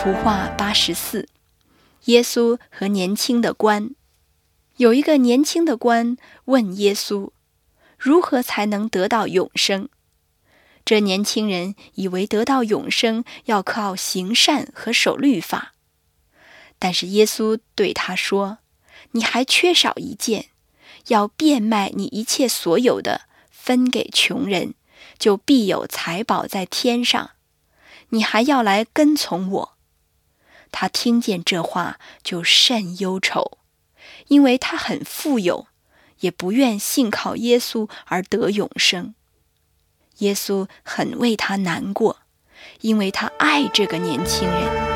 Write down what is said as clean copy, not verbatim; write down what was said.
图画84，耶稣和年轻的官。有一个年轻的官问耶稣，如何才能得到永生？这年轻人以为得到永生要靠行善和守律法，但是耶稣对他说，你还缺少一件，要变卖你一切所有的，分给穷人，就必有财宝在天上。你还要来跟从我。他听见这话就甚忧愁，因为他很富有，也不愿信靠耶稣而得永生。耶稣很为他难过，因为他爱这个年轻人。